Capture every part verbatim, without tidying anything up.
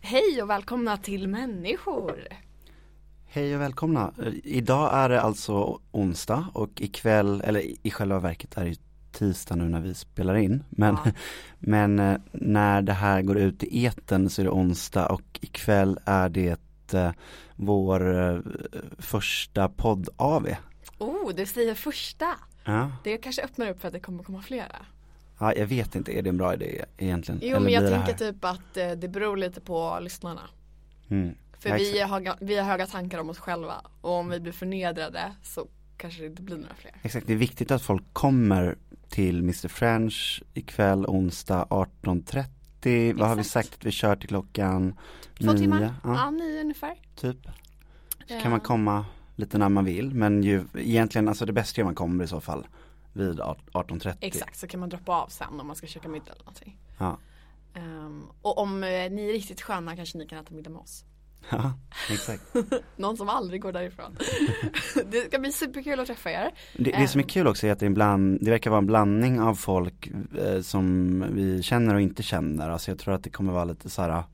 Hej och välkomna till Människor. Hej och välkomna. Idag är det alltså onsdag och ikväll, eller i själva verket är det tisdag nu när vi spelar in. Men, Ja. men när det här går ut i etern så är det onsdag och ikväll är det eh, vår eh, första podd-A V. Oh, du säger första. Ja. Det kanske öppnar upp för att det kommer komma flera. Ja, jag vet inte, är det en bra idé egentligen? Jo, Eller men jag blir det tänker här? typ att eh, det beror lite på lyssnarna. Mm. För Ja, vi exakt. har, ga- vi har höga tankar om oss själva. Och om vi blir förnedrade så kanske det inte blir några fler. Exakt, det är viktigt att folk kommer till mister French ikväll onsdag arton trettio. Vad har vi Exakt. sagt att vi kör till klockan Två nio? timmar? Ja, Ja, nio ungefär. typ. Så Ja. kan man komma lite när man vill. Men ju, egentligen, alltså det bästa är man kommer i så fall vid arton trettio. Exakt, så kan man droppa av sen om man ska käka middag eller någonting. Ja, Um, och om eh, ni är riktigt sköna kanske ni kan äta middag med oss. ja exakt. Någon som aldrig går därifrån. Det ska bli superkul att träffa er. Det, det som är kul också är att det, är en bland, det verkar vara en blandning av folk eh, som vi känner och inte känner. Alltså jag tror att det kommer vara lite så här,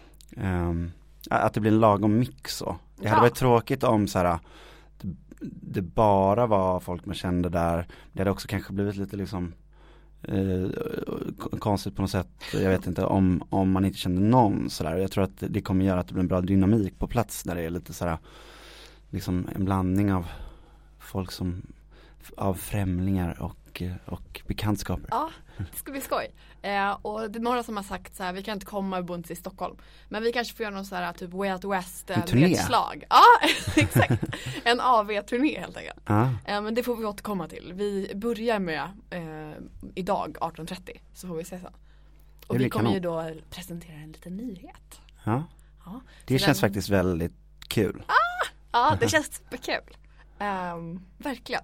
ehm, att det blir en lagom mix så. Det hade Ja. varit tråkigt om så här, det, det bara var folk man kände där. Det hade också kanske blivit lite liksom eh, konstigt på något sätt. Jag vet inte, om, om man inte kände någon så där. Jag tror att det kommer göra att det blir en bra dynamik på plats där det är lite så här, liksom en blandning av folk som av främlingar och, och bekantskaper. Ja, det ska bli skoj. Eh, och det är några som har sagt så här, vi kan inte komma och bo i Stockholm. Men vi kanske får göra någon så här typ Way Out West eh, En turné. nedslag. Ja, exakt. En A V-turné helt enkelt. Ja, Eh, men det får vi återkomma till. Vi börjar med eh, idag arton trettio, så får vi se sen. Och blir vi kommer kanon. ju då presentera en liten nyhet. ja. Ja, Det så känns den- faktiskt väldigt kul. Ja, det känns superkul. Um, verkligen.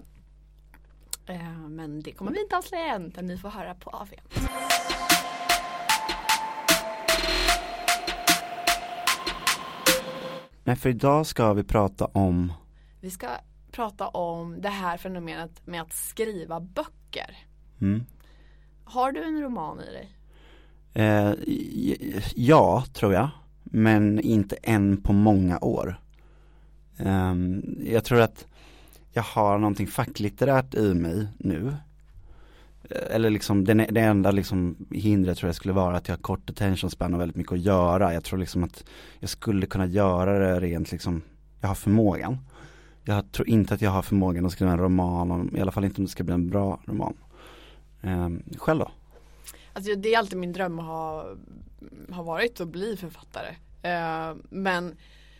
Eh, men det kommer vi inte avslöja än, utan ni får höra på A V. Nej, för idag ska vi prata om Vi ska prata om det här fenomenet med att skriva böcker. mm, Har du en roman i dig? eh, ja, tror jag. Men inte än på många år. Ehm, jag tror att jag har någonting facklitterärt i mig nu. Eh, Eller liksom, det, det enda liksom hindret tror jag skulle vara att jag har kort attention span och väldigt mycket att göra. Jag tror liksom att jag skulle kunna göra det rent liksom, jag har förmågan. Jag tror inte att jag har förmågan att skriva en roman, om, i alla fall inte om det ska bli en bra roman. Ehm, själv då? Alltså det är alltid min dröm att ha, ha varit och bli författare. Eh, men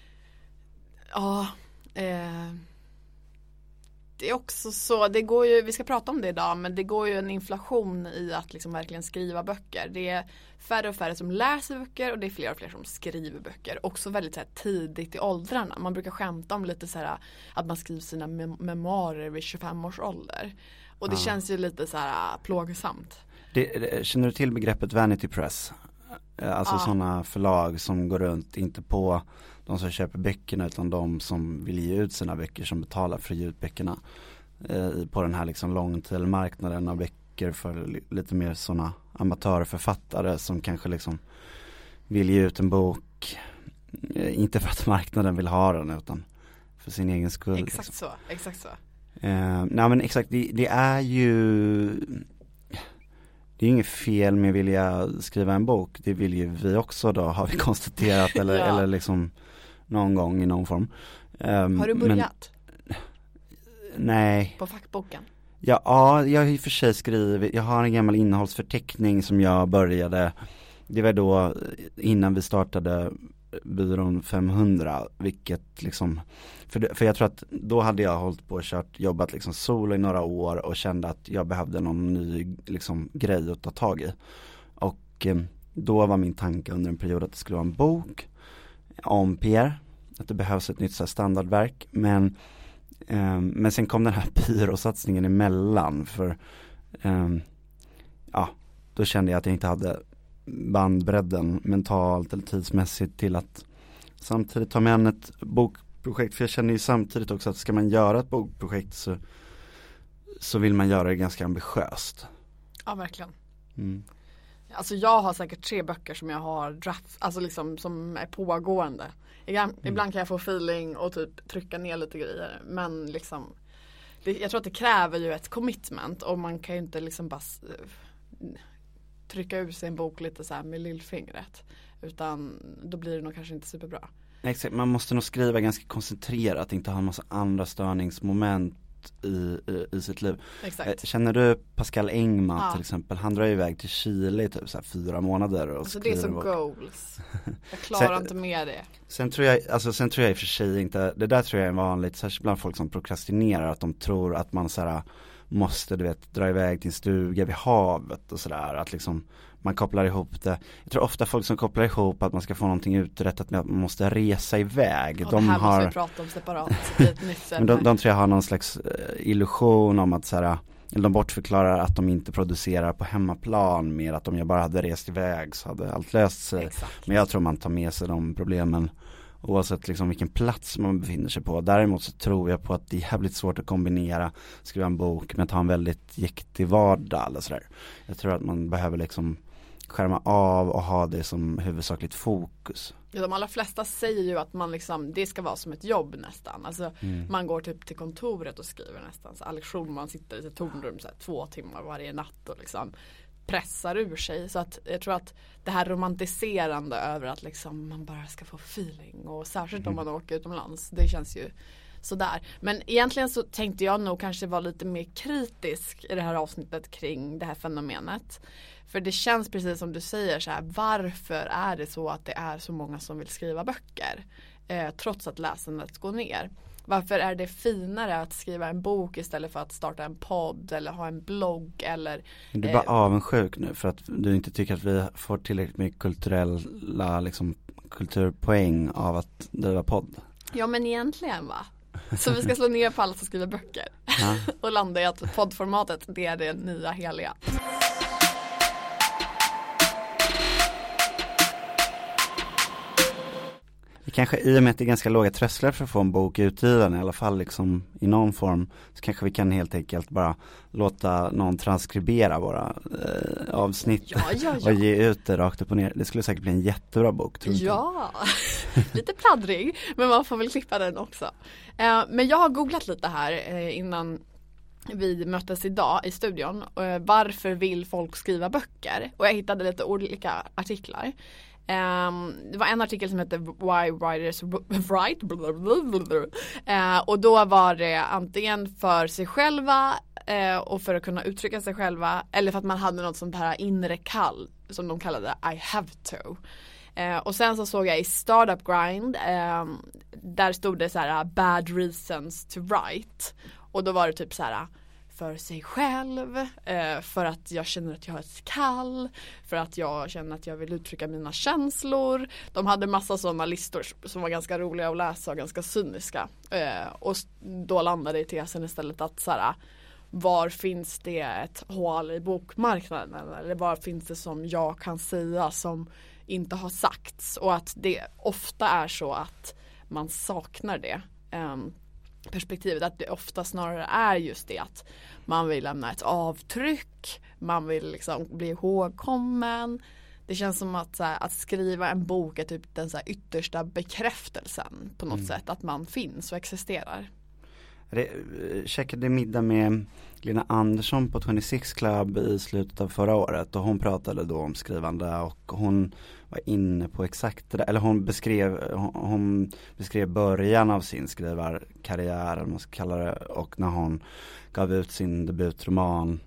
ja, eh, det är också så, det går ju, vi ska prata om det idag, men det går ju en inflation i att liksom verkligen skriva böcker. Det är färre och färre som läser böcker och det är fler och fler som skriver böcker. Också väldigt så här, tidigt i åldrarna. Man brukar skämta om lite så här, att man skriver sina mem- memoarer vid tjugofem års ålder. Och det Ja. känns ju lite så här plågsamt. Det, det, känner du till begreppet Vanity Press? Eh, Alltså Ja. sådana förlag som går runt, inte på de som köper böckerna utan de som vill ge ut sina böcker, som betalar för att ge ut böckerna eh, på den här liksom långtailmarknaden av böcker för li- lite mer sådana amatörförfattare som kanske liksom vill ge ut en bok, eh, inte för att marknaden vill ha den utan för sin egen skull. Exakt liksom. så, exakt så. Eh, nej men exakt, det, det är ju det är inget fel med att vilja skriva en bok. Det vill ju vi också då, har vi konstaterat eller, Ja. eller liksom någon gång i någon form. Um, Har du börjat Men, nej. på fackboken? Ja, ja, jag har i och för sig skrivit, jag har en gammal innehållsförteckning som jag började, det var då innan vi startade byrån femhundra, vilket liksom, för, det, för jag tror att då hade jag hållit på och kört, jobbat liksom solo i några år och kände att jag behövde någon ny liksom grej att ta tag i. Och eh, då var min tanke under en period att det skulle vara en bok om P R, att det behövs ett nytt så här standardverk, men eh, men sen kom den här pyrosatsningen emellan för eh, ja, då kände jag att jag inte hade bandbredden mentalt eller tidsmässigt till att samtidigt ta med an ett bokprojekt, för jag känner ju samtidigt också att ska man göra ett bokprojekt så, så vill man göra det ganska ambitiöst. Ja, verkligen. Mm. Alltså jag har säkert tre böcker som jag har draft, alltså liksom som är pågående. Ibland, mm. ibland kan jag få feeling och typ trycka ner lite grejer. Men liksom, det, jag tror att det kräver ju ett commitment och man kan ju inte liksom bara trycka ut sig en bok lite så här med lillfingret. Utan då blir det nog kanske inte superbra. Exakt, man måste nog skriva ganska koncentrerat, inte ha en massa andra störningsmoment i, i, i sitt liv. Exakt. Känner du Pascal Engman ja. till exempel? Han drar iväg till Chile i typ så här fyra månader och alltså det är så bok. Goals. Jag klarar sen, inte med det. Sen tror jag, alltså sen tror jag i och för sig inte, det där tror jag är vanligt, särskilt bland folk som prokrastinerar, att de tror att man så här måste, du vet, dra iväg till en stuga vid havet och sådär, att liksom man kopplar ihop det. Jag tror ofta folk som kopplar ihop att man ska få någonting uträttat med att man måste resa iväg. Ja, de det här har, måste vi prata om separat. Ett nytt men de, de tror jag har någon slags uh, illusion om att så här, eller de bortförklarar att de inte producerar på hemmaplan, mer att de jag bara hade rest iväg så hade allt löst sig. Exakt. Men jag tror man tar med sig de problemen oavsett liksom vilken plats man befinner sig på. Däremot så tror jag på att det är jävligt svårt att kombinera skriva en bok med att ha en väldigt jäktig vardag eller sådär. Jag tror att man behöver liksom skärma av och ha det som huvudsakligt fokus. Ja, de allra flesta säger ju att man liksom, det ska vara som ett jobb nästan. Alltså Mm. man går typ till kontoret och skriver nästan. Så all lektion, man sitter i ett tornrum så här, två timmar varje natt och liksom pressar ur sig. Så att jag tror att det här romantiserande över att liksom man bara ska få feeling och särskilt Mm. om man åker utomlands, det känns ju sådär. Men egentligen så tänkte jag nog kanske vara lite mer kritisk i det här avsnittet kring det här fenomenet. För det känns precis som du säger så här, varför är det så att det är så många som vill skriva böcker eh, trots att läsandet går ner? Varför är det finare att skriva en bok istället för att starta en podd eller ha en blogg eller... Du är bara eh, avundsjuk nu för att du inte tycker att vi får tillräckligt mycket kulturella liksom, kulturpoäng av att driva podd. Ja men egentligen va? Så vi ska slå ner på alla som skriver böcker ja. och landa i att poddformatet det är det nya heliga. Kanske i och med att det är ganska låga trösklar för att få en bok utgiven i alla fall liksom i någon form, så kanske vi kan helt enkelt bara låta någon transkribera våra eh, avsnitt ja, ja, ja. och ge ut det rakt upp och ner. Det skulle säkert bli en jättebra bok, tror jag. Ja, lite pladdrig, men man får väl klippa den också. Eh, men jag har googlat lite här eh, innan vi möttes idag i studion. Eh, varför vill folk skriva böcker? Och jag hittade lite olika artiklar. Um, det var en artikel som hette Why Writers Write uh, och då var det antingen för sig själva uh, och för att kunna uttrycka sig själva eller för att man hade något sånt här inre kall som de kallade I have to. Uh, och sen så såg jag i Startup Grind um, där stod det så här bad reasons to write och då var det typ så här för sig själv, eh, för att jag känner att jag har ett kall, för att jag känner att jag vill uttrycka mina känslor. De hade massa sådana listor som var ganska roliga att läsa och ganska cyniska. Eh, och då landade i tesen istället att så här, var finns det ett hål i bokmarknaden? Eller var finns det som jag kan säga som inte har sagts? Och att det ofta är så att man saknar det. Eh, perspektivet att det ofta snarare är just det att man vill lämna ett avtryck, man vill liksom bli ihågkommen. Det känns som att, så här, att skriva en bok är typ den så här, yttersta bekräftelsen på något mm. sätt att man finns och existerar. Jag checkade middag med Lena Andersson på tjugosex Club i slutet av förra året och hon pratade då om skrivande och hon var inne på exakt det där, eller hon beskrev hon, hon beskrev början av sin skrivarkarriär eller man ska kalla det, och när hon gav ut sin debutroman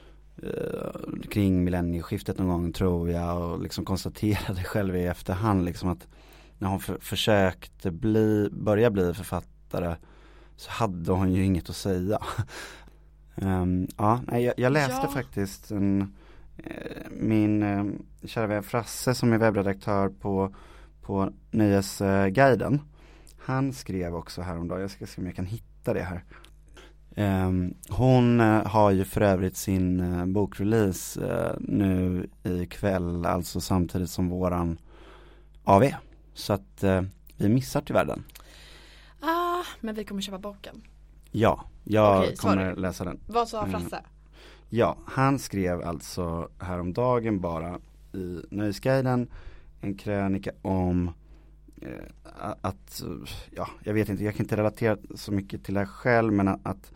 eh, kring millennieskiftet någon gång tror jag och liksom konstaterade själv i efterhand liksom att när hon för, försökte bli, börja bli författare så hade hon ju inget att säga. um, ja, jag, jag läste ja. faktiskt en, eh, min eh, kära vän Frasse som är webbredaktör på, på Nöjesguiden. Han skrev också häromdagen, jag ska se om jag kan hitta det här. Um, hon uh, har ju för övrigt sin uh, bokrelease uh, nu i kväll, alltså samtidigt som våran A V. Så att uh, vi missar tyvärr den. Ah, men vi kommer köpa boken. Ja, jag Okej, kommer sorry. läsa den. Vad sa Frasse? Mm. Ja, han skrev alltså häromdagen bara i Nöjesguiden en krönika om eh, att, ja, jag vet inte, jag kan inte relatera så mycket till det här själv, men att, att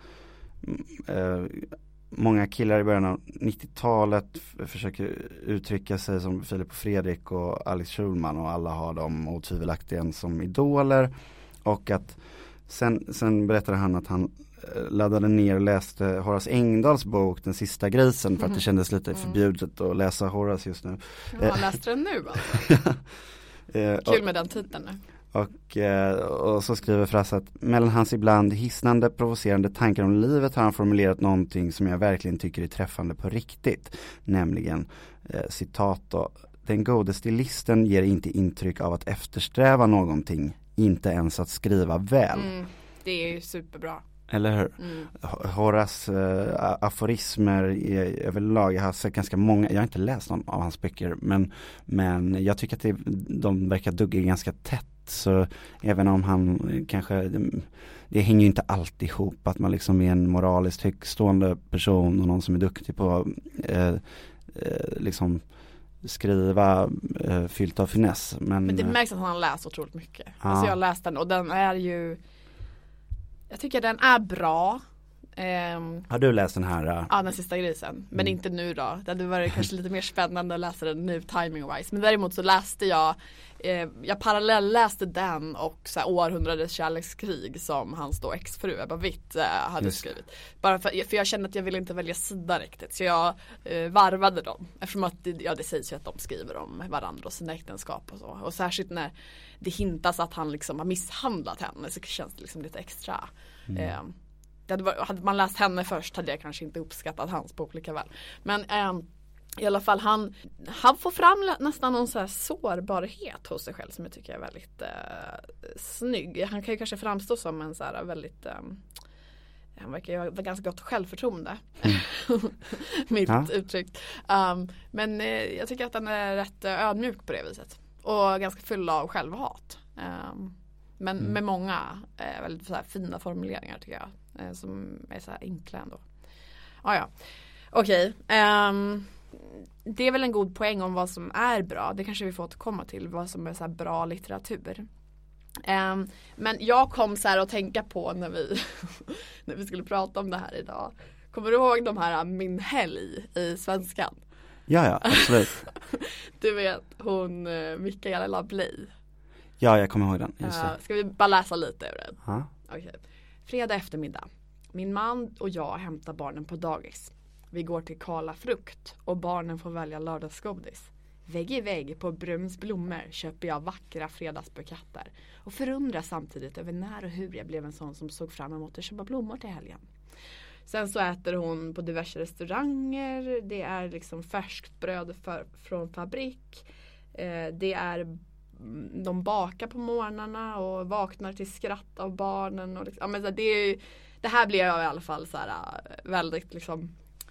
eh, många killar i början av nittiotalet f- försöker uttrycka sig som Filip och Fredrik och Alex Schulman, och alla har dem otvivelaktigt som idoler, och att sen, sen berättade han att han laddade ner och läste Horace Engdahls bok Den sista grisen, för att det kändes lite mm. förbjudet att läsa Horace just nu. Ja, han läste den nu alltså. Kul med den titeln nu. Och, och så skriver Frass att mellan hans ibland hisnande, provocerande tankar om livet har han formulerat någonting som jag verkligen tycker är träffande på riktigt. Nämligen, eh, citat då, den gode stilisten ger inte intryck av att eftersträva någonting, inte ens att skriva väl. Mm, det är ju superbra. Eller hur? Mm. Horace äh, aforismer är överlag, jag har sett ganska många, jag har inte läst någon av hans böcker, men, men jag tycker att det, de verkar dugga ganska tätt, så även om han kanske, det, det hänger ju inte alltid ihop att man liksom är en moraliskt högstående person och någon som är duktig på äh, äh, liksom skriva äh, fyllt av finess. Men, men det märks att han har läst otroligt mycket. Ja. Alltså jag har läst den och den är ju, jag tycker den är bra. Um, har du läst den här? Uh... Ja, Den sista grisen. Men mm. inte nu då. Det hade varit kanske lite mer spännande att läsa den nu timing-wise. Men däremot så läste jag eh, jag parallell läste den och så här, Århundradets kärlekskrig som hans då exfru Ebba Witt eh, hade Just. skrivit. Bara för, för jag kände att jag ville inte välja sida riktigt. Så jag eh, varvade dem. Eftersom att det, ja, det sägs ju att de skriver om varandra och sina äktenskap och så. Och särskilt när det hintas att han liksom har misshandlat henne, så känns det liksom lite extra. Mm. Eh, Det hade, varit, hade man läst henne först hade jag kanske inte uppskattat hans bok lika väl. Men eh, i alla fall han, han får fram nästan någon så här sårbarhet hos sig själv som jag tycker är väldigt eh, snygg. Han kan ju kanske framstå som en så här väldigt, eh, han verkar ju ha ganska gott självförtroende. Mm. Mitt ja. uttryckt. Um, men eh, jag tycker att han är rätt eh, ödmjuk på det viset. Och ganska full av självhat. Um, men mm. med många eh, väldigt så här fina formuleringar tycker jag. Som är så här enkla ändå. Ah, ja, okej. Okay. Um, det är väl en god poäng om vad som är bra. Det kanske vi får återkomma till. Vad som är så här bra litteratur. Um, men jag kom så här att tänka på när vi, när vi skulle prata om det här idag. Kommer du ihåg de här Min helg i svenskan? Ja, ja, absolut. Du vet, hon Mikaela Bley. Ja, jag kommer ihåg den. Just det. Uh, ska vi bara läsa lite ur den? Ja. Okej. Okay. Fredag eftermiddag. Min man och jag hämtar barnen på dagis. Vi går till Karla Frukt och barnen får välja lördagsgodis. Vägg i vägg på Brums blommor köper jag vackra fredagsbuketter och förundras samtidigt över när och hur jag blev en sån som såg fram emot att köpa blommor till helgen. Sen så äter hon på diverse restauranger. Det är liksom färskt bröd för, från fabrik. Eh, det är de bakar på morgnarna och vaknar till skratt av barnen och liksom, ja, men så det är ju, det här blev jag i alla fall så här väldigt liksom,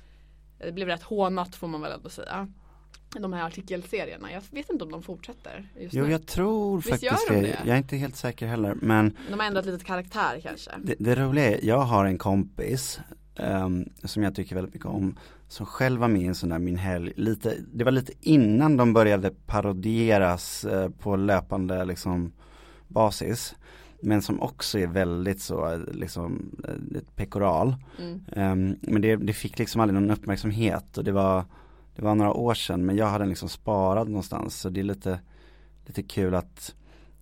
det blev rätt hånat får man väl ändå säga. De här artikelserierna. Jag vet inte om de fortsätter just Jo, nu. jag tror Visst faktiskt de det. det. Jag är inte helt säker heller, men de har ändrat lite karaktär kanske. Det, det roliga är, jag har en kompis um, som jag tycker väldigt mycket om, som själv var med i en sån där Min helg. Lite, det var lite innan de började parodieras uh, på löpande liksom, basis. Men som också är väldigt så liksom ett pekoral. Mm. Um, men det, det fick liksom aldrig någon uppmärksamhet och det var Det var några år sedan, men jag hade den liksom sparad någonstans. Så det är lite, lite kul att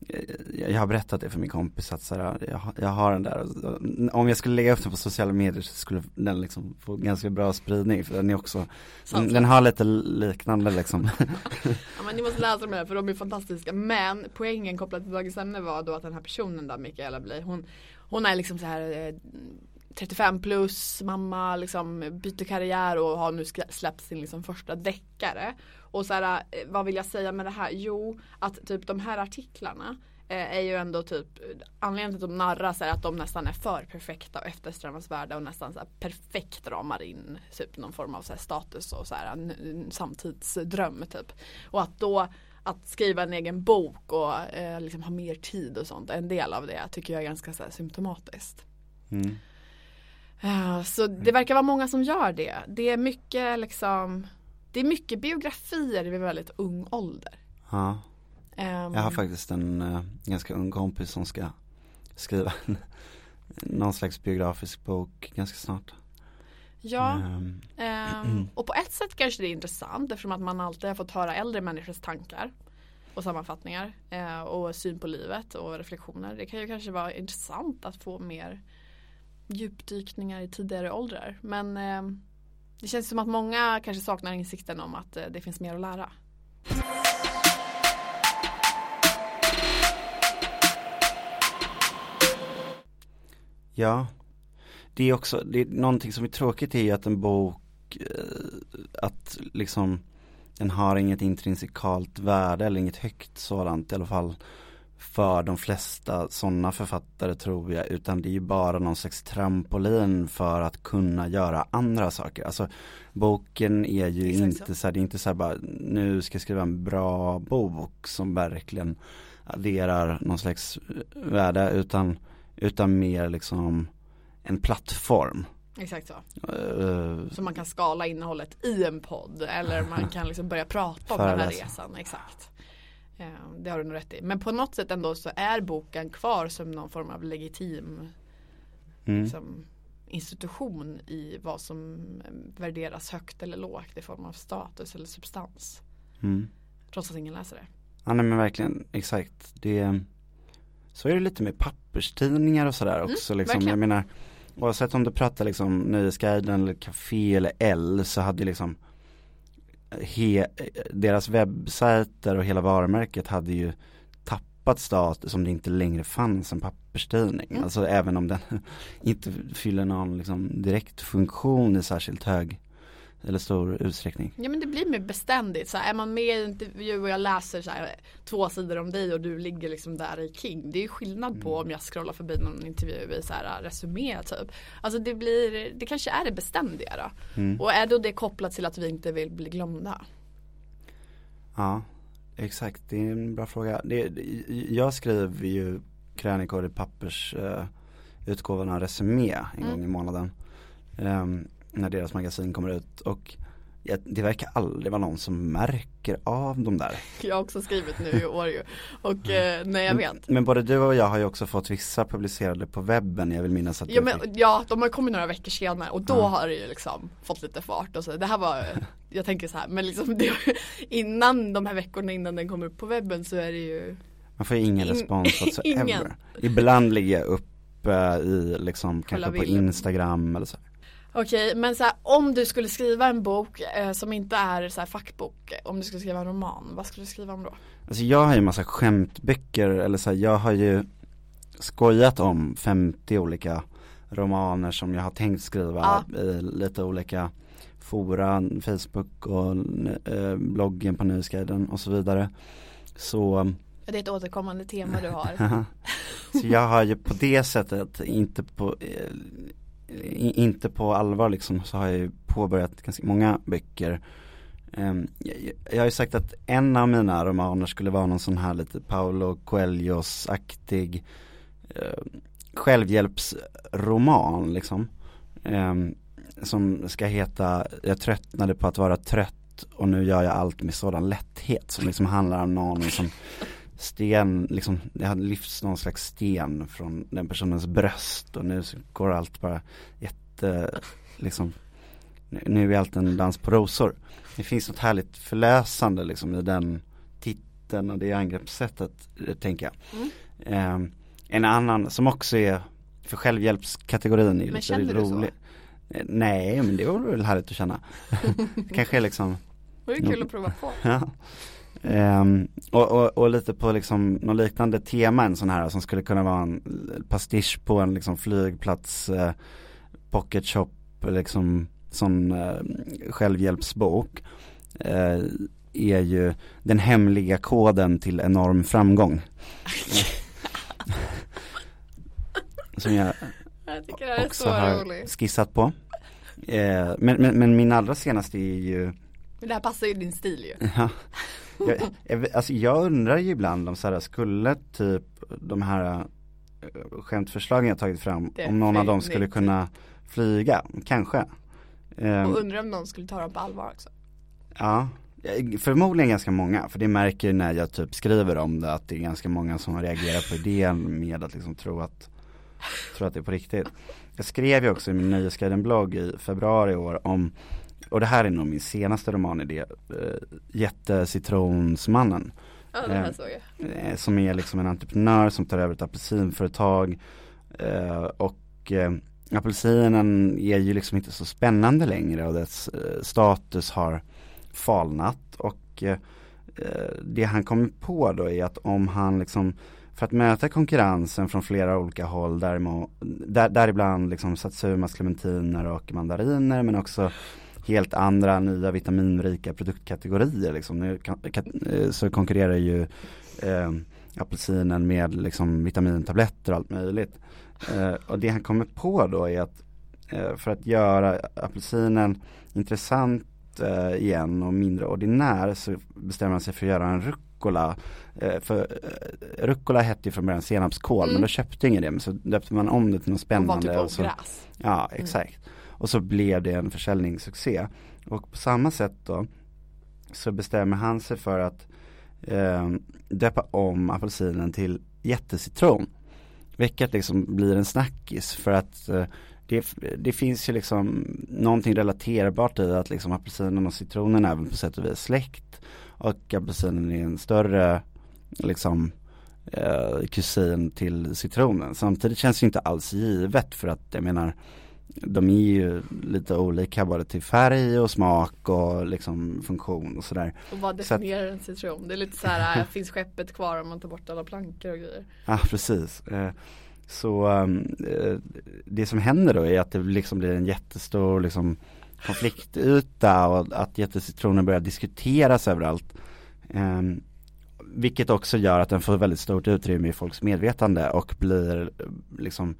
jag har berättat det för min kompis att så här, jag, jag har den där. Om jag skulle lägga upp den på sociala medier så skulle den liksom få ganska bra spridning. För den är också, den, den har lite liknande liksom. Ja, men ni måste läsa dem här för de är fantastiska. Men poängen kopplat till dagens ämne var då att den här personen där, Mikaela Bley, hon, hon är liksom så här trettiofem plus, mamma liksom byter karriär och har nu släppt sin liksom första deckare. Och så här, vad vill jag säga med det här? Jo, att typ de här artiklarna eh, är ju ändå typ, anledningen till att de narras är att de nästan är för perfekta och eftersträvansvärda och nästan så här perfekt ramar in typ någon form av så här status och så här en, en samtidsdröm typ. Och att då att skriva en egen bok och eh, liksom ha mer tid och sånt, en del av det tycker jag är ganska så här symptomatiskt. Mm. Uh, så det verkar vara många som gör det. Det är mycket liksom det är mycket biografier vid väldigt ung ålder. Ja. Um, Jag har faktiskt en uh, ganska ung kompis som ska skriva en, någon slags biografisk bok ganska snart. Ja, um, um, och på ett sätt kanske det är intressant eftersom att man alltid har fått höra äldre människors tankar och sammanfattningar uh, och syn på livet och reflektioner. Det kan ju kanske vara intressant att få mer djupdykningar i tidigare åldrar. Men uh, det känns som att många kanske saknar insikten om att uh, det finns mer att lära. Ja, det är också, det är någonting som är tråkigt är ju att en bok, att liksom den har inget intrinsikalt värde eller inget högt sådant i alla fall för de flesta sådana författare tror jag, utan det är ju bara någon slags trampolin för att kunna göra andra saker. Alltså boken är ju Exakt inte så. så här, det är inte så här bara nu ska jag skriva en bra bok som verkligen adderar någon slags värde utan utan mer liksom en plattform. Exakt så. Uh, så man kan skala innehållet i en podd eller man kan liksom börja prata om den här resan. Exakt. Uh, det har du nog rätt i. Men på något sätt ändå så är boken kvar som någon form av legitim mm. liksom, institution i vad som värderas högt eller lågt i form av status eller substans. Mm. Trots att ingen läser det. Ja, nej, men verkligen, exakt. Det så är det lite med papperstidningar och sådär också. Mm, liksom. Jag menar, oavsett om du pratar liksom Nöjesguiden eller Café eller L så hade liksom he, deras webbsajter och hela varumärket hade ju tappat status om det inte längre fanns en papperstidning. Mm. Alltså även om den inte fyller någon liksom direkt funktion i särskilt hög eller stor utsträckning. Ja, men det blir mer beständigt. Så här, är man med i en intervju och jag läser så här, två sidor om dig och du ligger liksom där i King. Det är ju skillnad på mm. om jag scrollar förbi någon intervju i så här resumé typ. Alltså det blir, det kanske är det beständiga då. Mm. Och är då det kopplat till att vi inte vill bli glömda? Ja, exakt. Det är en bra fråga. Det, jag skriver ju krönikor i pappers uh, utgåvorna resumé en mm. gång i månaden. Um, när deras magasin kommer ut och ja, det verkar aldrig vara någon som märker av dem där. Jag har också skrivit nu i år ju och eh, nej jag vet. Men, men både du och jag har ju också fått vissa publicerade på webben, jag vill minnas att ja, men, fick... ja, de har kommit några veckor senare och då ja. har det ju liksom fått lite fart och så. Det här var, jag tänker så här, men liksom det, innan de här veckorna innan den kommer upp på webben så är det ju man får ju ingen In... respons whatsoever. Ingen. Ibland ligger jag upp uh, i liksom kanske på Instagram eller så. Okej, men så här, om du skulle skriva en bok eh, som inte är så här fackbok, om du skulle skriva en roman, vad skulle du skriva om då? Alltså jag har ju en massa skämtböcker, eller så här, jag har ju skojat om femtio olika romaner som jag har tänkt skriva ja. i lite olika fora, Facebook och eh, bloggen på Nöjesguiden och så vidare. Så ja, det är ett återkommande tema du har. Så jag har ju på det sättet inte på eh, inte på allvar liksom, så har jag ju påbörjat ganska många böcker. Um, jag, jag har ju sagt att en av mina romaner skulle vara någon sån här lite Paulo Coelhos-aktig uh, självhjälpsroman liksom. Um, som ska heta Jag tröttnade på att vara trött och nu gör jag allt med sådan lätthet, som liksom handlar om någon som sten, liksom, det hade lyfts någon slags sten från den personens bröst och nu går allt bara jätte, liksom, nu är allt en dans på rosor. Det finns något härligt förlösande liksom i den titeln och det angreppssättet, tänker jag. Mm. Um, en annan som också är för självhjälpskategorin är lite rolig. Nej, men det var väl härligt att känna. Kanske liksom det är kul att prova på. Ja. Um, och, och, och lite på liksom någon liknande tema, en sån här som skulle kunna vara en pastisch på en liksom flygplats uh, pocket shop liksom sån uh, självhjälpsbok uh, är ju Den hemliga koden till enorm framgång. Som jag, jag tycker det är också så har rolig. Skissat på. Uh, men, men, men min allra senaste är ju, men det här passar ju din stil ju. Ja. Jag, jag, alltså jag undrar ju ibland om så här, skulle typ de här skämtförslagen jag tagit fram, det om någon av dem skulle kunna flyga, kanske. Um, och undrar om någon skulle ta dem på allvar också. Ja, förmodligen ganska många. För det märker ju när jag typ skriver om det att det är ganska många som reagerar på idén med att liksom tro att, tro att det är på riktigt. Jag skrev ju också i min Nöjesguiden-blogg i februari i år om, och det här är nog min senaste romanidé, äh, Jättecitronsmannen. Ja, det här såg jag. Äh, som är liksom en entreprenör som tar över ett apelsinföretag äh, och äh, apelsinen är ju liksom inte så spännande längre och dess äh, status har falnat och äh, det han kommer på då är att om han liksom för att möta konkurrensen från flera olika håll däremot, där, däribland liksom satsumas, clementiner och mandariner men också helt andra nya vitaminrika produktkategorier liksom. Nu kan, kan, så konkurrerar ju eh, apelsinen med liksom vitamintabletter och allt möjligt. Eh, och det han kommer på då är att eh, för att göra apelsinen intressant eh, igen och mindre ordinär så bestämmer man sig för att göra en rucola. Eh, för eh, rucola hette ju från början senapskål mm. men då köpte ingen det, men så döpte man om det till något spännande. Och var typ och så, gräs. Ja, exakt. Mm. Och så blev det en försäljningssuccé. Och på samma sätt då så bestämmer han sig för att eh, döpa om apelsinen till jättecitron. Vilket liksom blir en snackis för att eh, det, det finns ju liksom någonting relaterbart i att liksom apelsinen och citronen är väl på sätt och vis släkt. Och apelsinen är en större liksom eh, kusin till citronen. Samtidigt känns det inte alls givet för att jag menar de är ju lite olika både till färg och smak och liksom funktion och sådär. Och vad definierar en citron? Det är lite så här, finns skeppet kvar om man tar bort alla plankor och grejer? Ja, precis. Så det som händer då är att det liksom blir en jättestor liksom konfliktyta och att jättecitronen börjar diskuteras överallt. Vilket också gör att den får väldigt stort utrymme i folks medvetande och blir liksom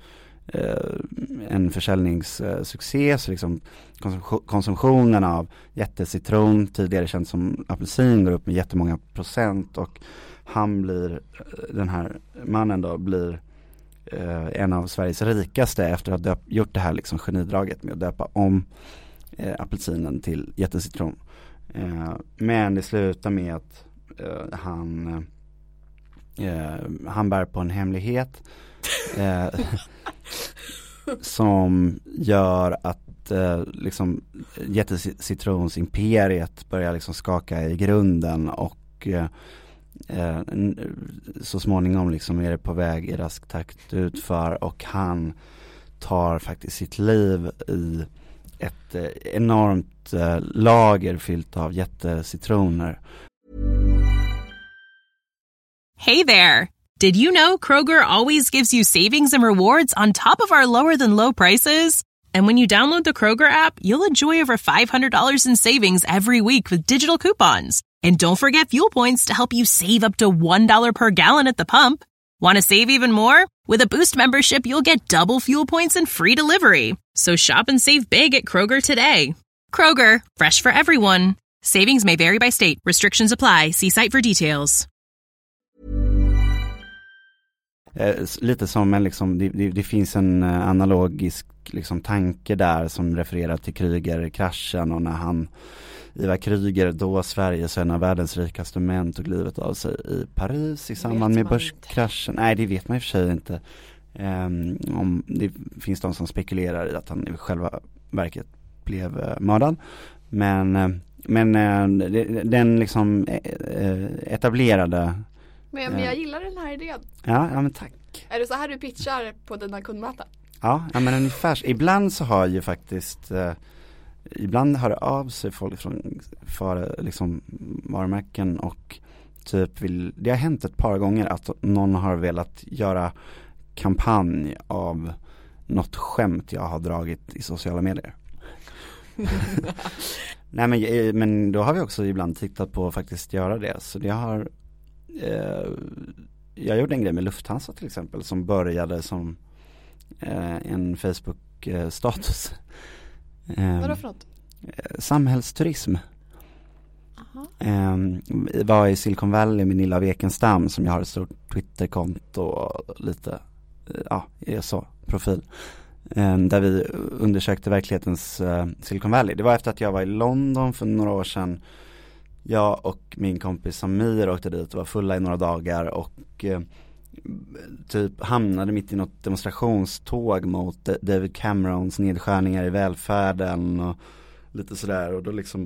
en försäljningssuccé. Så liksom konsumtionen av jättecitron, tidigare känd som apelsin, går upp med jättemånga procent och han blir, den här mannen då blir eh, en av Sveriges rikaste efter att ha gjort det här liksom genidraget med att döpa om eh, apelsinen till jättecitron. Eh, men det slutar med att eh, han eh, han bär på en hemlighet eh, som gör att eh, liksom jättecitrons-imperiet börjar liksom skaka i grunden och eh, eh, så småningom liksom är det på väg i rask takt utför och han tar faktiskt sitt liv i ett eh, enormt eh, lager fyllt av jättecitroner. Hey there! Did you know Kroger always gives you savings and rewards on top of our lower than low prices? And when you download the Kroger app, you'll enjoy over five hundred dollars in savings every week with digital coupons. And don't forget fuel points to help you save up to one dollar per gallon at the pump. Want to save even more? With a Boost membership, you'll get double fuel points and free delivery. So shop and save big at Kroger today. Kroger, fresh for everyone. Savings may vary by state. Restrictions apply. See site for details. Eh, lite som en liksom, det, det, det finns en eh, analogisk liksom, tanke där som refererar till Krüger-kraschen och när han, Ivar Krüger, då Sveriges en av världens rikaste män, tog livet av sig i Paris i samband med börskraschen. Nej, det vet man i och för sig inte. Eh, om det finns de som spekulerar i att han i själva verket blev eh, mördad. Men, eh, men eh, den liksom eh, etablerade. Men, men jag gillar den här idén. Ja, ja, men tack. Är det så här du pitchar på dina kundmöten? Ja, ja men ungefär. Ibland så har ju faktiskt eh, ibland hör det av sig folk från för, liksom, varumärken och typ vill, det har hänt ett par gånger att någon har velat göra kampanj av något skämt jag har dragit i sociala medier. Nej men, men då har vi också ibland tittat på att faktiskt göra det. Så det har eh, jag gjorde en grej med Lufthansa till exempel som började som eh, en Facebook-status. Eh, Vadå för något? Eh, samhällsturism. Eh, var i Silicon Valley med Nilla Wekenstam som jag har ett stort Twitter-konto och lite, eh, ja, är så profil. eh, där vi undersökte verklighetens eh, Silicon Valley. Det var efter att jag var i London för några år sedan. Jag och min kompis Samir åkte dit och var fulla i några dagar och eh, typ hamnade mitt i något demonstrationståg mot David Camerons nedskärningar i välfärden och lite sådär, och då liksom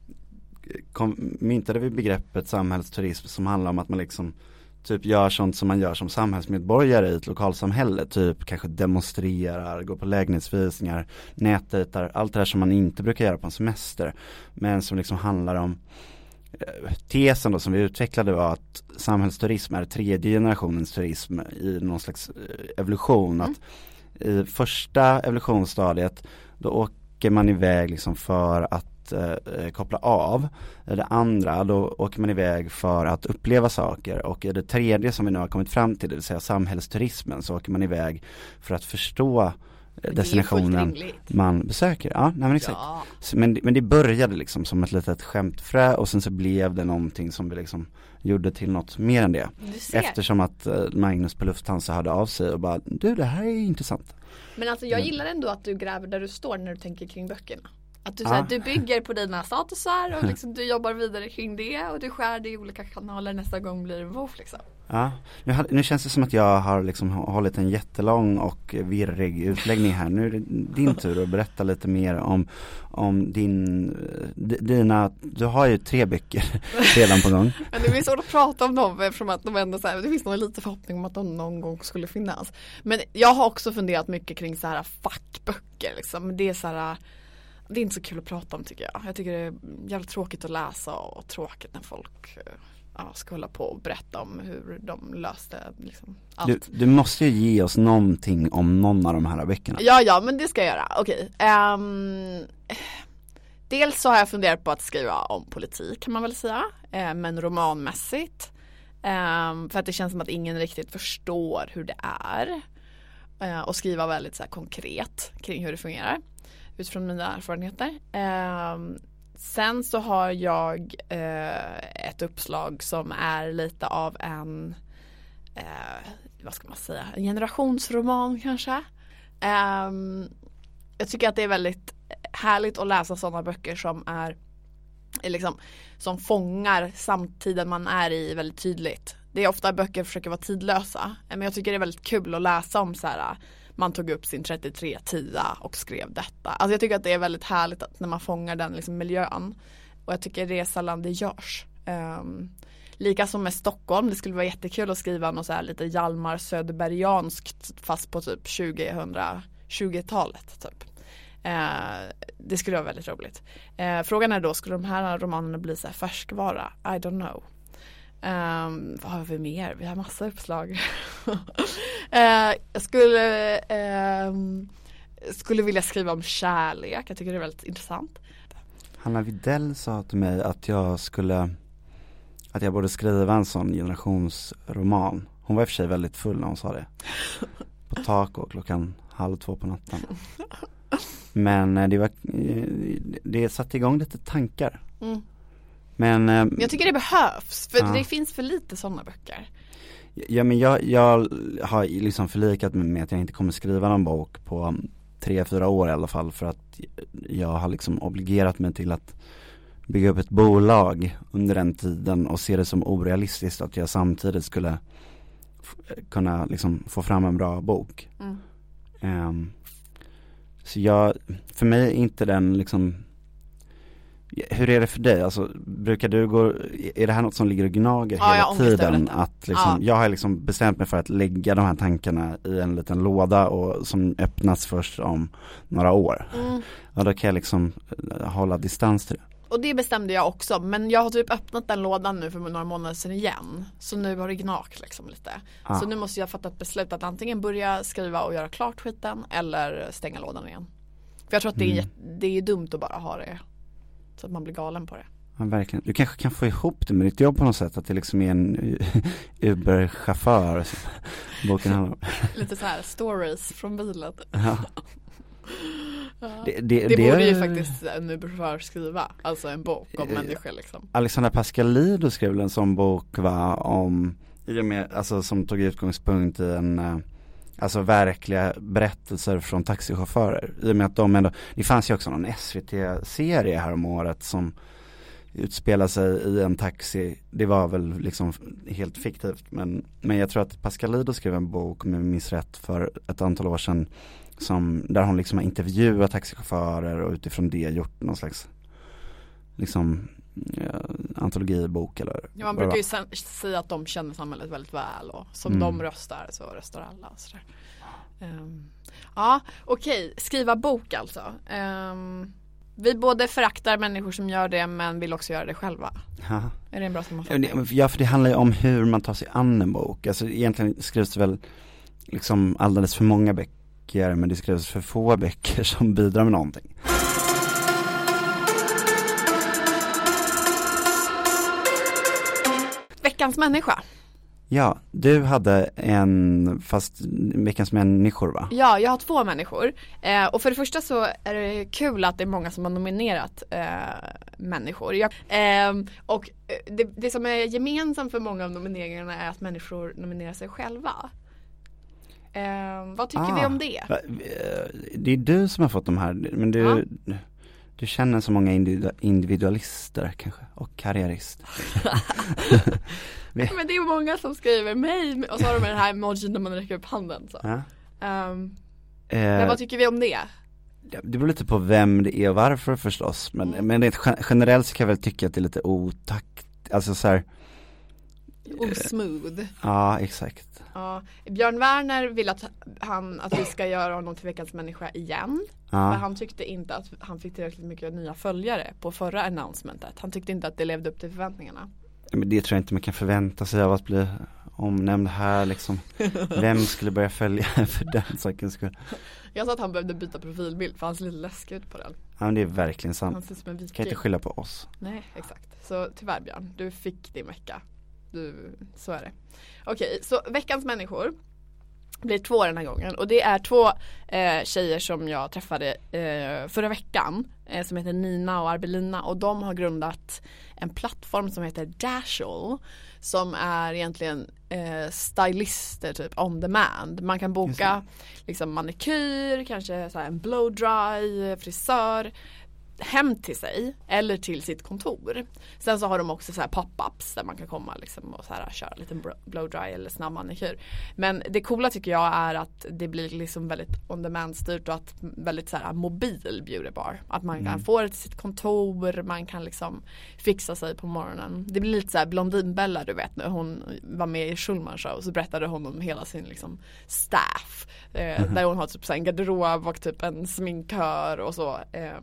kom, myntade vi begreppet samhällsturism som handlar om att man liksom typ gör sånt som man gör som samhällsmedborgare i ett lokalsamhälle, typ kanske demonstrerar, går på lägenhetsvisningar, nätdejtar, allt det här som man inte brukar göra på en semester, men som liksom handlar om tesen då som vi utvecklade var att samhällsturism är tredje generationens turism i någon slags evolution. Mm. Att i första evolutionsstadiet då åker man iväg liksom för att eh, koppla av. I det andra då åker man iväg för att uppleva saker, och i det tredje som vi nu har kommit fram till, det vill säga samhällsturismen, så åker man iväg för att förstå destinationen man besöker. Ja, nej men exakt. Ja. Men, men det började liksom som ett litet skämtfrä, och sen så blev det någonting som vi liksom gjorde till något mer än det. Eftersom att uh, Magnus på Lufthansa hörde av sig och bara, du, det här är intressant. Men alltså jag gillar ändå att du gräver där du står när du tänker kring böckerna. Att du, ja. såhär, du bygger på dina statusar och liksom, du jobbar vidare kring det, och du skär det i olika kanaler. Nästa gång blir det en WoW liksom. Ja, nu, nu känns det som att jag har liksom hållit en jättelång och virrig utläggning här. Nu är det din tur att berätta lite mer om, om din, d- dina, du har ju tre böcker redan på gång. Men det blir svårt att prata om dem eftersom att de ändå så här, det finns nog lite förhoppning om att de någon gång skulle finnas. Men jag har också funderat mycket kring så här fackböcker liksom. Det är så här, det är inte så kul att prata om, tycker jag. Jag tycker det är jävligt tråkigt att läsa, och tråkigt när folk ja, ska hålla på och berätta om hur de löste liksom allt. Du, du måste ju ge oss någonting om någon av de här böckerna. Ja, ja, men det ska jag göra. Okej. Um, dels så har jag funderat på att skriva om politik, kan man väl säga. Uh, men romanmässigt. Um, för att det känns som att ingen riktigt förstår hur det är. Uh, och skriva väldigt så här konkret kring hur det fungerar. Utifrån mina erfarenheter. Um, Sen så har jag eh, ett uppslag som är lite av en, eh, vad ska man säga, en generationsroman kanske. Eh, jag tycker att det är väldigt härligt att läsa sådana böcker som är liksom, som fångar samtiden man är i väldigt tydligt. Det är ofta böcker som försöker vara tidlösa, men jag tycker det är väldigt kul att läsa om så här. Man tog upp sin trettiotre tia och skrev detta. Alltså jag tycker att det är väldigt härligt att när man fångar den liksom miljön. Och jag tycker det är sällan det görs. Um, lika som med Stockholm. Det skulle vara jättekul att skriva något så här lite Hjalmar Söderbergianskt fast på typ tjugohundratjugotalet typ. Uh, det skulle vara väldigt roligt. Uh, frågan är då, skulle de här romanerna bli så här färskvara? I don't know. Um, vad har vi mer? Vi har massa uppslag. uh, jag skulle uh, skulle vilja skriva om kärlek. Jag tycker det är väldigt intressant. Hanna Widell sa till mig att jag skulle att jag borde skriva en sån generationsroman. Hon var i och för sig väldigt full när hon sa det. På taco klockan halv två på natten. Men det var det satte igång lite tankar. Mm. Men eh, jag tycker det behövs, för ja. Det finns för lite sådana böcker. Ja, men jag, jag har liksom förlikat mig med att jag inte kommer skriva någon bok på tre, fyra år i alla fall, för att jag har liksom obligerat mig till att bygga upp ett bolag under den tiden och se det som orealistiskt att jag samtidigt skulle f- kunna liksom få fram en bra bok. Mm. Um, så jag, för mig är inte den liksom. Hur är det för dig? Alltså, brukar du gå, är det här något som ligger och gnager ja, hela tiden? Att liksom, ja. Jag har liksom bestämt mig för att lägga de här tankarna i en liten låda och som öppnas först om några år. Mm. Och då kan jag liksom hålla distans till det. Och det bestämde jag också, men jag har typ öppnat den lådan nu för några månader sedan igen. Så nu har det gnagt liksom lite. Ah. Så nu måste jag fatta ett beslut att antingen börja skriva och göra klart skiten eller stänga lådan igen. För jag tror att det är, mm. det är dumt att bara ha det. Så att man blir galen på det. Ja, verkligen. Du kanske kan få ihop det med ditt jobb på något sätt. Att det liksom är en Uber-chaufför. Boken handlar om. Lite så här stories från bilen. Ja. Ja. Det, det, det borde det... ju faktiskt en Uber-chaufför skriva. Alltså en bok om eh, människor liksom. Alexandra Pascalidou skrev en sån bok va, om, i och med, alltså, som tog utgångspunkt i en, alltså verkliga berättelser från taxichaufförer. I och med att de ändå, det fanns ju också någon S V T-serie här om året som utspelar sig i en taxi. Det var väl liksom helt fiktivt, men, men jag tror att Pascalidou skrev en bok, om jag minns rätt, för ett antal år sedan som, där hon liksom har intervjuat taxichaufförer och utifrån det gjort någon slags liksom ja, antologibok eller ja, man brukar ju sen, säga att de känner samhället väldigt väl och som mm. de röstar så röstar alla och sådär. Um, ja, okej, okay. Skriva bok alltså. Um, vi både föraktar människor som gör det men vill också göra det själva. Ja. Är det en bra sammanfattning? Ja, för det handlar ju om hur man tar sig an en bok. Alltså egentligen skrivs det väl liksom alldeles för många böcker, men det skrivs för få böcker som bidrar med någonting. Veckans människa. Ja, du hade en, fast veckans människor va? Ja, jag har två människor. Eh, och för det första så är det kul att det är många som har nominerat eh, människor. Jag, eh, och det, det som är gemensamt för många av nomineringarna är att människor nominerar sig själva. Eh, vad tycker ah, vi om det? Det är du som har fått de här, men du... Ja. Du känner så många individualister kanske och karriärister. Men det är många som skriver mig och så har de den här emojin när man räcker upp handen. Så. Ja. Um, eh, men vad tycker vi om det? Det beror lite på vem det är och varför förstås. Men, mm. men det, generellt så kan jag väl tycka att det är lite otakt. Alltså så här... Osmooth. Eh, ja, exakt. Ja. Björn Werner vill att, han, att vi ska göra honom till veckans människa igen. Ja. Men han tyckte inte att han fick tillräckligt mycket nya följare på förra announcementet. Han tyckte inte att det levde upp till förväntningarna. Men det tror jag inte man kan förvänta sig av att bli omnämnd här liksom. Vem skulle börja följa för den sakens skull? Jag sa att han behövde byta profilbild för han ser lite läskig ut på den. Ja, men det är verkligen sant. Han ser som en viking. Kan inte skylla på oss. Nej, exakt. Så tyvärr Björn, du fick din vecka. Du, så är det. Okej, så veckans människor blir två den här gången. Och det är två eh, tjejer som jag träffade eh, förra veckan eh, som heter Nina och Arbelina. Och de har grundat en plattform som heter Dashel, som är egentligen eh, stylister typ on demand. Man kan boka liksom manikyr, kanske så här en blow dry, frisör hem till sig eller till sitt kontor. Sen så har de också så här pop-ups där man kan komma liksom och så här köra lite blow dry eller snabb manikyr. Men det coola tycker jag är att det blir liksom väldigt on demand styrt och att väldigt så här mobil beauty bar. Att man kan mm. få det till sitt kontor, man kan liksom fixa sig på morgonen. Det blir lite så här Blondinbella, du vet, när hon var med i Schulman show så berättade hon om hela sin liksom staff eh, mm. där hon har typ så här en garderob och typ en sminkör och så eh,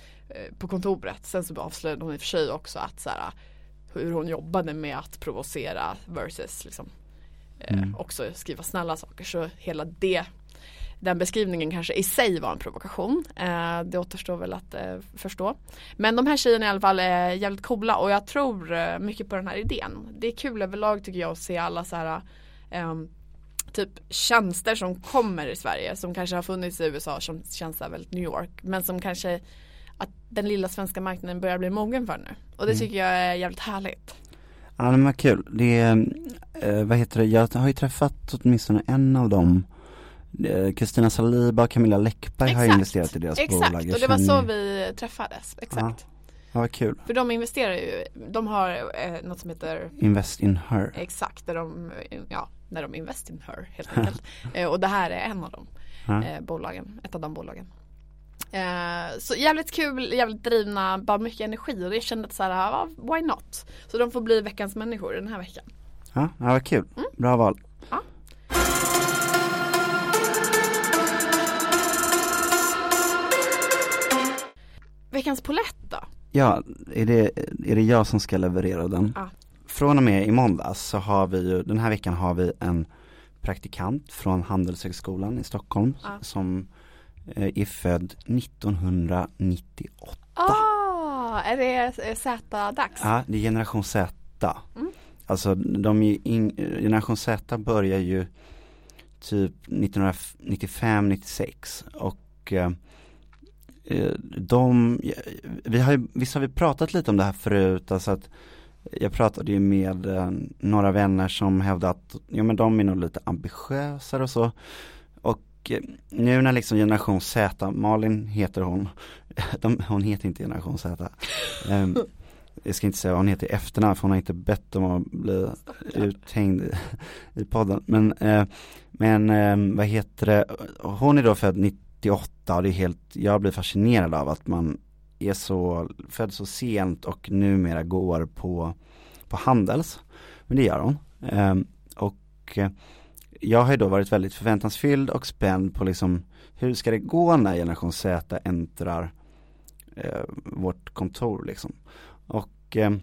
på kontoret. Sen så avslöjade hon i och för sig också att så här, hur hon jobbade med att provocera versus liksom, eh, mm. också skriva snälla saker. Så hela det, den beskrivningen kanske i sig var en provokation. Eh, det återstår väl att eh, förstå. Men de här tjejerna i alla fall är jävligt coola och jag tror eh, mycket på den här idén. Det är kul överlag tycker jag att se alla så här eh, typ tjänster som kommer i Sverige som kanske har funnits i U S A som känns väldigt New York men som kanske att den lilla svenska marknaden börjar bli mogen för nu. Och det tycker jag är jävligt härligt. Ja, men vad kul. Det är, eh, vad heter det? Jag har ju träffat åtminstone en av dem. Kristina Saliba och Camilla Läckberg har investerat i deras Exakt. bolag. Exakt, och det var så vi träffades. Exakt. Ja, ja, vad kul. För de investerar ju, de har eh, något som heter Invest in her. Exakt, där de, ja, när de invest in her helt enkelt. eh, och det här är en av de eh, bolagen, ett av de bolagen. Eh, så jävligt kul, jävligt drivna, bara mycket energi och jag kände att så här, ah, why not? Så de får bli veckans människor den här veckan. Ja, ja vad kul. Mm. Bra val. Ja. Veckans polett då? Ja, är det, är det jag som ska leverera den? Ja. Från och med i måndags så har vi ju, den här veckan har vi en praktikant från Handelshögskolan i Stockholm ja. som är född nittonhundranittioåtta. Ah, är det Z-dags? Ja, det är generation Z. Mm. Alltså de är in, generation Z börjar ju typ nittonhundranittiofem nittiosex och eh, de vi har ju, visst har vi pratat lite om det här förut, alltså att jag pratade ju med eh, några vänner som hävdade att ja, men de är nog lite ambitiösare och så. och nu när liksom generation Z, Malin heter hon, De, hon heter inte generation Z. um, jag ska inte säga vad hon heter i efternamn, för hon har inte bett om att bli uthängd i, i podden. Men, uh, men um, vad heter det? Hon är då född nittioåtta och det är helt, jag blir fascinerad av att man är så född så sent och numera går på, på Handels. Men det gör hon. Um, och uh, jag har ju då varit väldigt förväntansfylld och spänd på liksom hur ska det gå när generation Z äntrar eh, vårt kontor liksom. Och eh,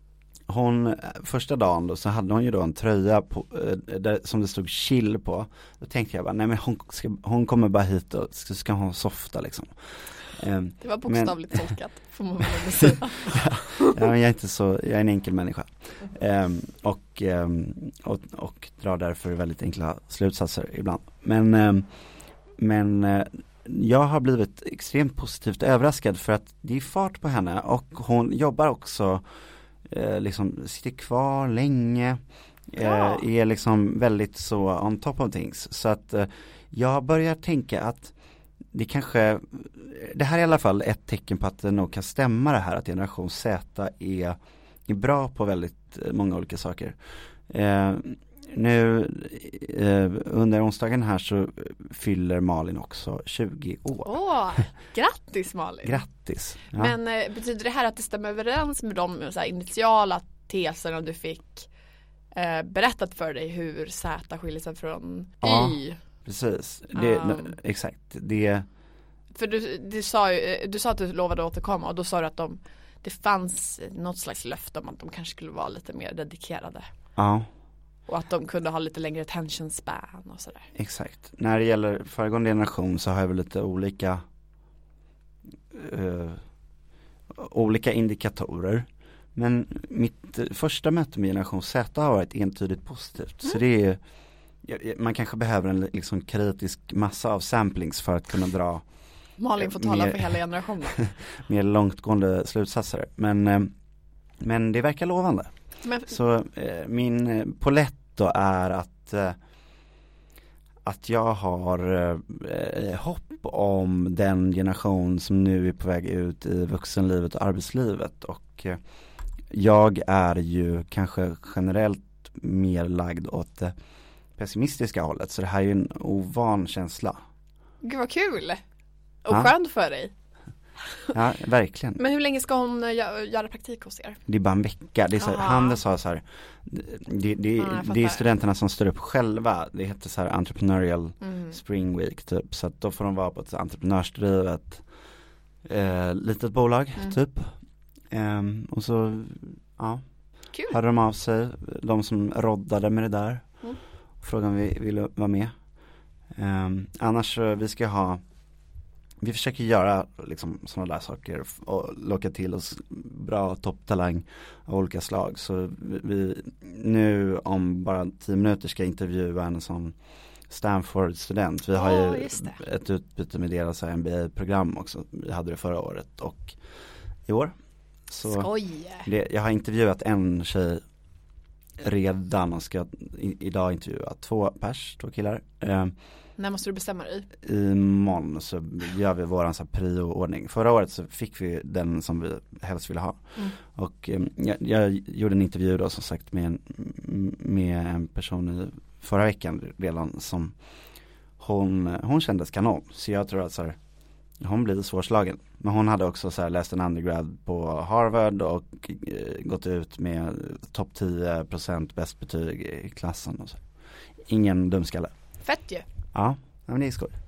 hon, första dagen då så hade hon ju då en tröja på, eh, där, som det stod chill på. Då tänkte jag bara, nej men hon, ska, hon kommer bara hit och ska, ska hon softa liksom. Eh, det var bokstavligt men... tolkat, får man väl säga. Ja, men jag är inte så, jag är en enkel människa. Um, och, um, och, och drar därför väldigt enkla slutsatser ibland. Men, um, men uh, jag har blivit extremt positivt överraskad för att det är fart på henne och hon jobbar också, uh, liksom sitter kvar länge, ja. uh, är liksom väldigt så on top of things. Så att uh, jag börjar tänka att det kanske, det här är i alla fall ett tecken på att det nog kan stämma det här att generation Z är, är bra på väldigt många olika saker. Eh, nu eh, under onsdagen här så fyller Malin också tjugo år. Åh, grattis Malin! Grattis! Ja. Men eh, betyder det här att det stämmer överens med de så här, initiala teserna du fick eh, berättat för dig hur Z skiljer sig från ja. Y? Precis, det, um, exakt. Det... För du, du, sa ju, du sa att du lovade att återkomma och då sa du att de, det fanns något slags löfte om att de kanske skulle vara lite mer dedikerade. Ja. Och att de kunde ha lite längre attention span och sådär. Exakt. När det gäller föregående generation så har jag väl lite olika uh, olika indikatorer. Men mitt första möte med generation Z har varit entydigt positivt. Mm. Så det är man kanske behöver en liksom kritisk massa av samplings för att kunna dra Malin får tala mer, för hela generationen. mer långtgående slutsatser. Men, men det verkar lovande. Men, så eh, min polett då är att eh, att jag har eh, hopp om den generation som nu är på väg ut i vuxenlivet och arbetslivet. Och eh, jag är ju kanske generellt mer lagd åt det pessimistiska hållet. Så det här är ju en ovan känsla. Gud vad kul! Och ja. Skönt för dig. Ja, verkligen. Men hur länge ska hon gö- göra praktik hos er? Det är bara en vecka. Det är så här, Handels sa så här, det, det, ja, det är studenterna som står upp själva. Det heter så här entrepreneurial mm. spring week typ. Så att då får de vara på ett entreprenörsdrivet eh, litet bolag mm. typ. Um, och så ja, kul. Hörde de av sig, de som roddade med det där. Mm. Frågan om vi ville vara med. Um, annars så vi ska ha vi försöker göra liksom sådana där saker och locka till oss bra topptalang av olika slag. Så vi nu om bara tio minuter ska intervjua en sån Stanford-student. Vi har oh, ju ett utbyte med deras M B A-program också. Vi hade det förra året och i år. Så det, jag har intervjuat en tjej redan och ska i, idag intervjua två pers, två killar. Eh, När måste du bestämma dig? Imorgon så gör vi våran så här prio-ordning. Förra året så fick vi den som vi helst ville ha. Mm. Och eh, jag, jag gjorde en intervju då som sagt med en, med en person i förra veckan redan som hon, hon kändes kanon. Så jag tror att så här, hon blir svårslagen. Men hon hade också så här läst en undergrad på Harvard och eh, gått ut med topp tio procent bäst betyg i klassen. Och så. Ingen dumskalle. Fett ju. Ja, men det är skoj.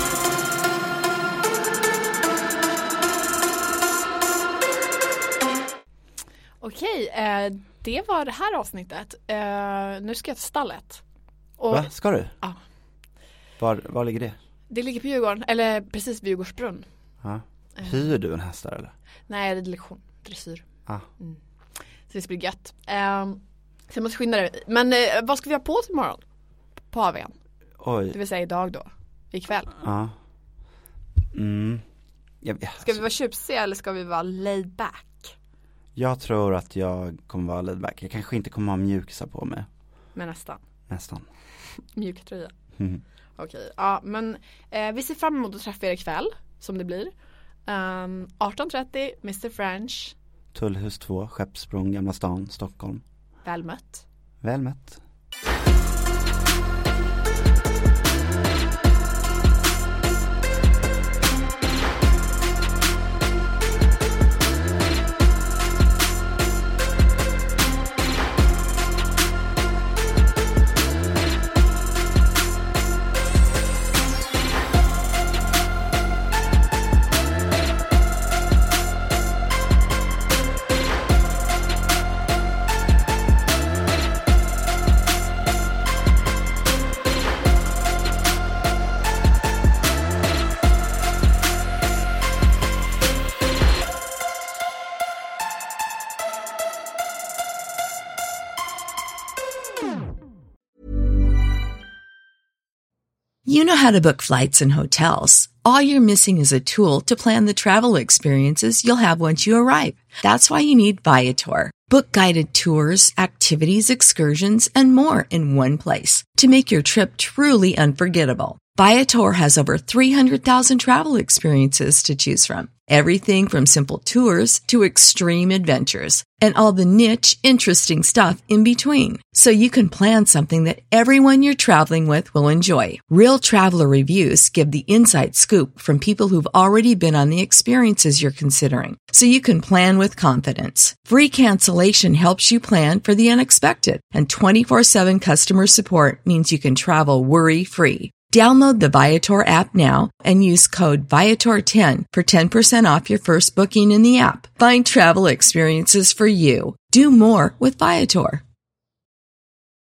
Okej, eh, det var det här avsnittet. Eh, nu ska jag till stallet. Och, Va? Ska du? Ja. Var, var ligger det? Det ligger på Djurgården, eller precis vid Djurgårdsbrunn. Ja. Hyr du en häst där eller? Nej, det är lektion, dressyr. Ah. Mm. Så det blir gött. Eh, så jag måste skynda dig. Men eh, vad ska vi ha på oss imorgon? På A V:n? Oj. Det vill säga idag då. Ikväll. Ja. Mm. Jag, jag, ska vi vara tjusiga eller ska vi vara laid back? Jag tror att jag kommer vara laid back. Jag kanske inte kommer ha mjukisar på mig. Men nästan. Nästan. Mjuktröja. Mm. Okej, ja men eh, vi ser fram emot att träffa er ikväll, som det blir. Um, arton trettio, mister French. Tullhus två, Skeppsbron, Gamla stan, Stockholm. Väl mött. Väl mött. You know how to book flights and hotels. All you're missing is a tool to plan the travel experiences you'll have once you arrive. That's why you need Viator. Book guided tours, activities, excursions, and more in one place to make your trip truly unforgettable. Viator has over three hundred thousand travel experiences to choose from. Everything from simple tours to extreme adventures and all the niche, interesting stuff in between. So you can plan something that everyone you're traveling with will enjoy. Real traveler reviews give the inside scoop from people who've already been on the experiences you're considering. So you can plan with confidence. Free cancellation helps you plan for the unexpected. And twenty-four seven customer support means you can travel worry-free. Download the Viator app now and use code Viator ten for ten percent off your first booking in the app. Find travel experiences for you. Do more with Viator.